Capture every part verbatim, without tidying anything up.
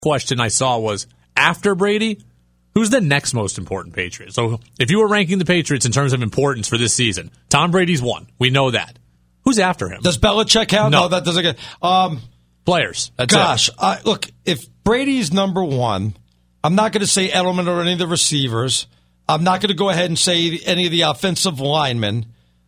question I saw was, after Brady, who's the next most important Patriot? So if you were ranking the Patriots in terms of importance for this season, Tom Brady's one. We know that. Who's after him? Does Belichick count? No, no that doesn't get. Um, Players. That's gosh, it. I, look, if Brady's number one, I'm not going to say Edelman or any of the receivers. I'm not going to go ahead and say any of the offensive linemen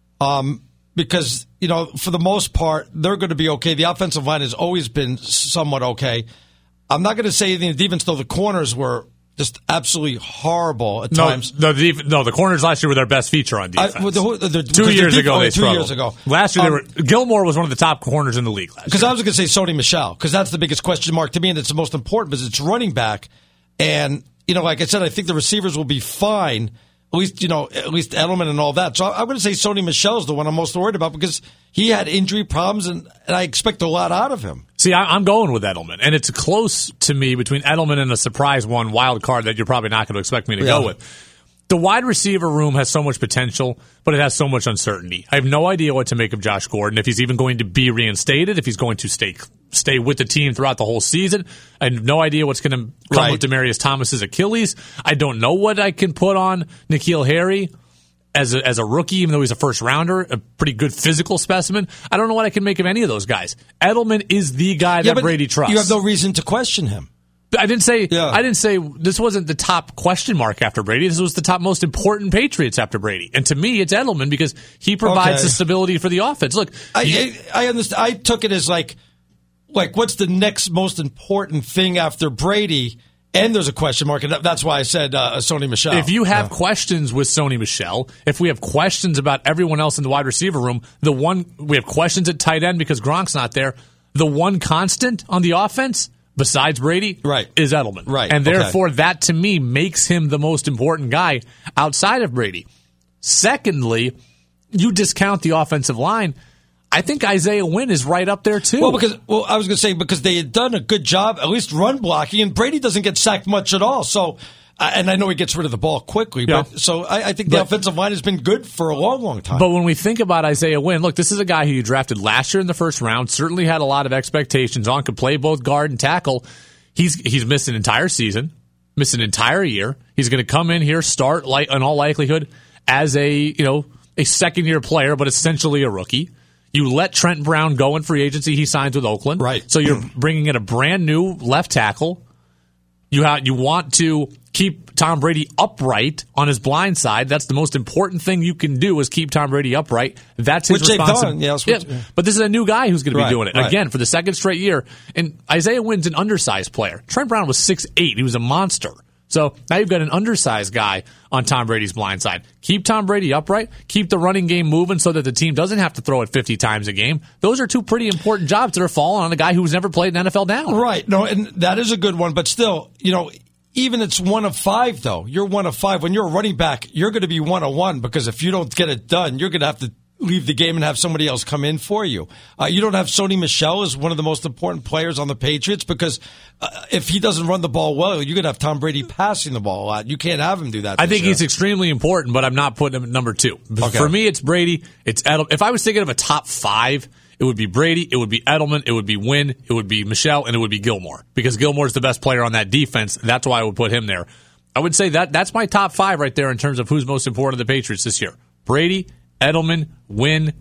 um, because, you know, for the most part, they're going to be okay. The offensive line has always been somewhat okay. I'm not going to say anything in the defense, though the corners were just absolutely horrible at no, times. No, the, no, the corners last year were their best feature on defense. I, the, the, the, two years ago, they two struggled. years ago. Last year, um, they were Gilmore was one of the top corners in the league last year. Because I was going to say Sony Michel, because that's the biggest question mark to me, and it's the most important because it's running back. And, you know, like I said, I think the receivers will be fine. At least, you know, at least Edelman and all that. So I'm going to say Sony Michel is the one I'm most worried about because he had injury problems, and, and I expect a lot out of him. See, I, I'm going with Edelman, and it's close to me between Edelman and a surprise one wild card that you're probably not going to expect me to Yeah. go with. The wide receiver room has so much potential, but it has so much uncertainty. I have no idea what to make of Josh Gordon, if he's even going to be reinstated, if he's going to stay stay with the team throughout the whole season. I have no idea what's going to come Right. with Demaryius Thomas's Achilles. I don't know what I can put on N'Keal Harry as a, as a rookie, even though he's a first rounder, a pretty good physical specimen. I don't know what I can make of any of those guys. Edelman is the guy Yeah, that but Brady trusts. You have no reason to question him. I didn't say Yeah. I didn't say this wasn't the top question mark after Brady. This was the top most important Patriots after Brady. And to me, it's Edelman because he provides Okay. the stability for the offense. Look, I, you- I, I understand. I took it as like, like what's the next most important thing after Brady? And there's a question mark, and that- that's why I said uh, Sony Michel. if you have Yeah. questions with Sony Michel, if we have questions about everyone else in the wide receiver room, the one we have questions at tight end because Gronk's not there. The one constant on the offense, besides Brady, Right. is Edelman. Right. And Okay. therefore, that to me makes him the most important guy outside of Brady. Secondly, you discount the offensive line. I think Isaiah Wynn is right up there, too. Well, because well, I was going to say because they had done a good job, at least run blocking, and Brady doesn't get sacked much at all. So, uh, and I know he gets rid of the ball quickly, Yeah. but so I, I think the But- offensive line has been good for a long, long time. But when we think about Isaiah Wynn, look, this is a guy who you drafted last year in the first round, certainly had a lot of expectations on, could play both guard and tackle. He's he's missed an entire season, missed an entire year. He's going to come in here, start like in all likelihood as a you know a second year player, but essentially a rookie. You let Trent Brown go in free agency; he signs with Oakland, Right. So you're bringing in a brand new left tackle. You ha- you want to keep Tom Brady upright on his blind side. That's the most important thing you can do is keep Tom Brady upright. That's his Which they've responsibility. done, yeah, that's what- yeah. But this is a new guy who's going to be Right, doing it right. again for the second straight year. And Isaiah Wynn's an undersized player. Trent Brown was six eight. He was a monster. So now you've got an undersized guy on Tom Brady's blind side. Keep Tom Brady upright. Keep the running game moving so that the team doesn't have to throw it fifty times a game. Those are two pretty important jobs that are falling on a guy who's never played an N F L down. Right. No, and that is a good one. But still, you know, even it's one of five, though. You're one of five. When you're a running back, you're going to be one of one because if you don't get it done, you're going to have to leave the game and have somebody else come in for you. Uh, you don't have Sony Michel as one of the most important players on the Patriots because uh, if he doesn't run the ball well, you're going to have Tom Brady passing the ball a lot. You can't have him do that. I this think year. he's extremely important, but I'm not putting him at number two. Okay. For me, it's Brady. It's Edelman. If I was thinking of a top five, it would be Brady, it would be Edelman, it would be Wynn, it would be Michel, and it would be Gilmore. Because Gilmore's the best player on that defense. That's why I would put him there. I would say that that's my top five right there in terms of who's most important to the Patriots this year. Brady, Edelman, Wynn,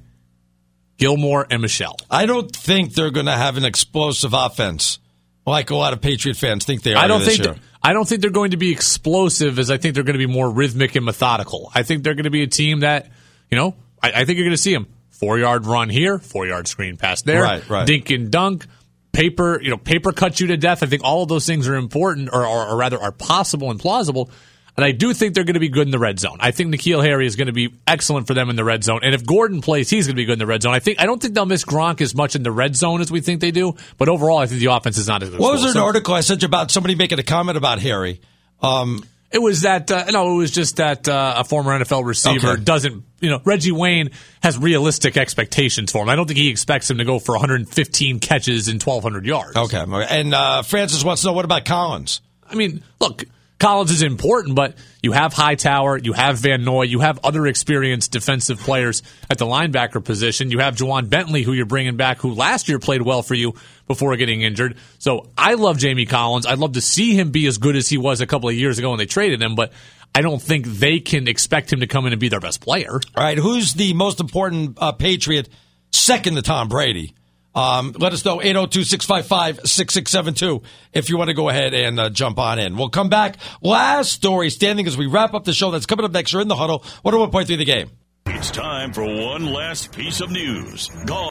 Gilmore, and Michel. I don't think they're going to have an explosive offense like a lot of Patriot fans think they are I don't this think year. I don't think they're going to be explosive as I think they're going to be more rhythmic and methodical. I think they're going to be a team that, you know, I, I think you're going to see them four-yard run here, four-yard screen pass there, Right, right. dink and dunk, paper, you know, paper cuts you to death. I think all of those things are important, or, or, or rather are possible and plausible. And I do think they're going to be good in the red zone. I think N'Keal Harry is going to be excellent for them in the red zone. And if Gordon plays, he's going to be good in the red zone. I think I don't think they'll miss Gronk as much in the red zone as we think they do. But overall, I think the offense is not as good. What was there an article I sent you about somebody making a comment about Harry? Um, It was that uh, no, it was just that uh, a former N F L receiver Okay. doesn't, you know, Reggie Wayne has realistic expectations for him. I don't think he expects him to go for one hundred fifteen catches and twelve hundred yards. okay. And uh, Francis wants to know, what about Collins? I mean, look, Collins is important, but you have Hightower, you have Van Noy, you have other experienced defensive players at the linebacker position. You have Juwan Bentley, who you're bringing back, who last year played well for you before getting injured. So I love Jamie Collins. I'd love to see him be as good as he was a couple of years ago when they traded him, but I don't think they can expect him to come in and be their best player. All right, who's the most important uh, Patriot second to Tom Brady? Um, let us know, eight oh two, six five five, six six seven two, if you want to go ahead and uh, jump on in. We'll come back. Last story standing as we wrap up the show. That's coming up next. You're in the huddle. one oh one point three The Game. It's time for one last piece of news. Gone